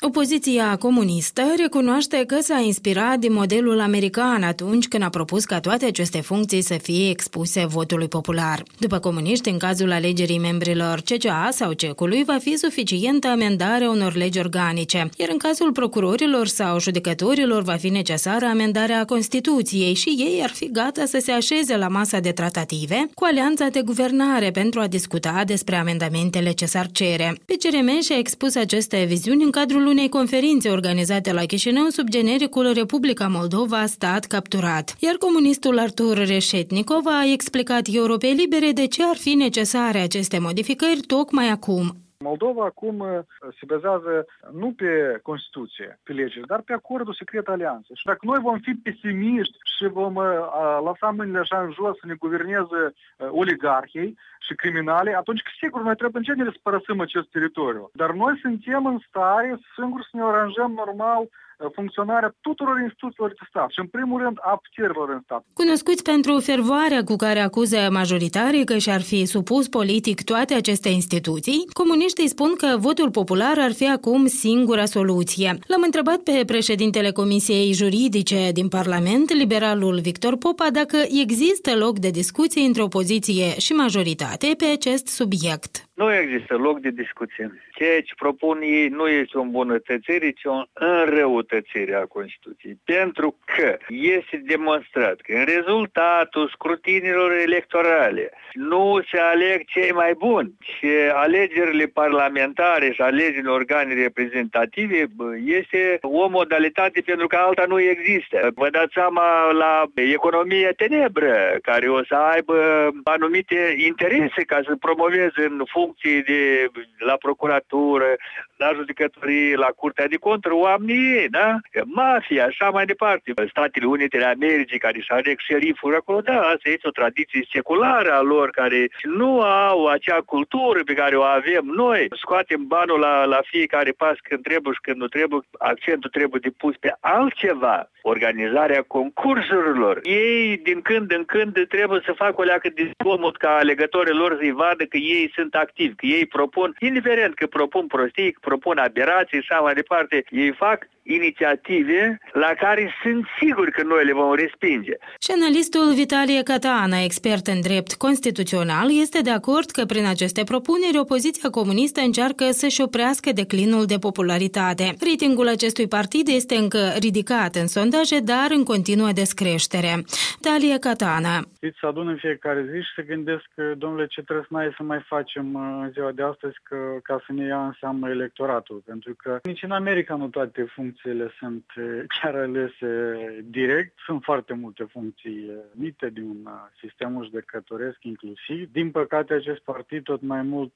Opoziția comunistă recunoaște că s-a inspirat din modelul american atunci când a propus ca toate aceste funcții să fie expuse votului popular. După comuniști, în cazul alegerii membrilor CCA sau CEC-ului, va fi suficientă amendarea unor legi organice, iar în cazul procurorilor sau judecătorilor va fi necesară amendarea Constituției și ei ar fi gata să se așeze la masa de tratative cu alianța de guvernare pentru a discuta despre amendamentele ce s-ar cere. PCRM și-a expus aceste viziuni în cadrul unei conferințe organizate la Chișinău sub genericul Republica Moldova, stat capturat. Iar comunistul Artur Reșetnikov a explicat Europei Libere de ce ar fi necesare aceste modificări tocmai acum. Moldova acum se bazează nu pe Constituție, pe legile, dar pe acordul secret alianță. Și dacă noi vom fi pesimiști și vom lăsa mâinile așa în jos să ne guverneze oligarhii și criminale, atunci sigur noi trebuie în genere să părăsim acest teritoriu. Dar noi suntem în stare singuri să ne aranjăm normal funcționarea tuturor instituțiilor de stat și, în primul rând, a puterilor în stat. Cunoscuți pentru fervoarea cu care acuză majoritarii că și-ar fi supus politic toate aceste instituții, comuniștii spun că votul popular ar fi acum singura soluție. L-am întrebat pe președintele Comisiei Juridice din Parlament, liberalul Victor Popa, dacă există loc de discuție între opoziție și majoritate pe acest subiect. Nu există loc de discuție. Ceea ce propun ei nu este o îmbunătățire, ci o înrăutățire a Constituției. Pentru că este demonstrat că în rezultatul scrutinilor electorale nu se aleg cei mai buni și alegerile parlamentare și alegerile organe reprezentative este o modalitate pentru că alta nu există. Vă dați seama la economia tenebră, care o să aibă anumite interese ca să promoveze în funcții de la procuratură, la judecătorie, la Curtea de Conturi, oamenii, da? Mafia, așa mai departe. Statele Unite ale Americii, care își aleg șerifuri acolo, da, asta este o tradiție seculară a lor, care nu au acea cultură pe care o avem noi. Scoatem banul la fiecare pas când trebuie și când nu trebuie, accentul trebuie de pus pe altceva. Organizarea concursurilor. Ei, din când în când, trebuie să facă o leacă de zgomot ca alegătorii lor să-i vadă că ei sunt activi, că ei propun, indiferent că propun prostii, că propun aberații și așa mai departe, ei fac inițiative la care sunt sigur că noi le vom respinge. Și analistul Vitalie Catana, expert în drept constituțional, este de acord că prin aceste propuneri opoziția comunistă încearcă să-și oprească declinul de popularitate. Ratingul acestui partid este încă ridicat în sondaje, dar în continuă descreștere. Vitalie Catana. Se adună în fiecare zi și se gândesc că, domnule, ce trebuie să mai facem în ziua de astăzi ca să ne ia în seamă electoratul. Pentru că nici în America nu toate funcțiile sunt chiar alese direct. Sunt foarte multe funcții venite din un sistem judecătoresc inclusiv. Din păcate, acest partid tot mai mult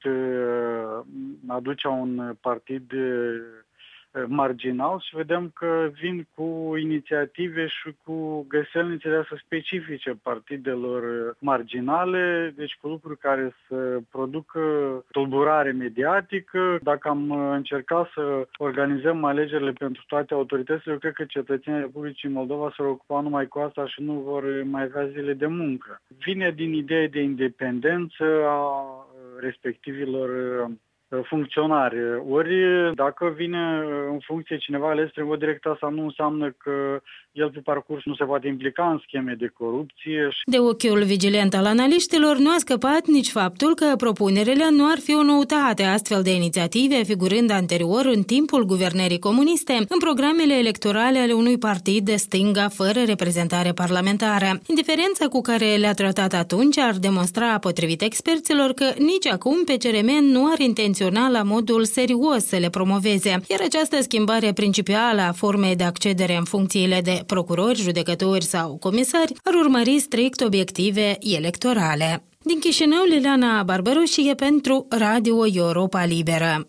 aduce un partid marginal și vedem că vin cu inițiative și cu găselnițe de astea specifice partidelor marginale, deci cu lucruri care să producă tulburare mediatică. Dacă am încercat să organizăm alegerile pentru toate autoritățile, eu cred că cetățenii Republicii Moldova s-ar ocupa numai cu asta și nu vor mai avea zile de muncă. Vine din ideea de independență a respectivilor funcționari. Ori dacă vine în funcție cineva ales prin vot direct, asta nu înseamnă că el pe parcurs nu se poate implica în scheme de corupție. De ochiul vigilent al analiștilor nu a scăpat nici faptul că propunerile nu ar fi o noutate, astfel de inițiative figurând anterior în timpul guvernării comuniste în programele electorale ale unui partid de stânga fără reprezentare parlamentară. Indiferența cu care le-a tratat atunci ar demonstra, potrivit experților, că nici acum PCRM nu are intenționat la modul serios să le promoveze, iar această schimbare principală a formei de accedere în funcțiile de procurori, judecători sau comisari ar urmări strict obiective electorale. Din Chișinău, Liliana Barbaroșie pentru Radio Europa Liberă.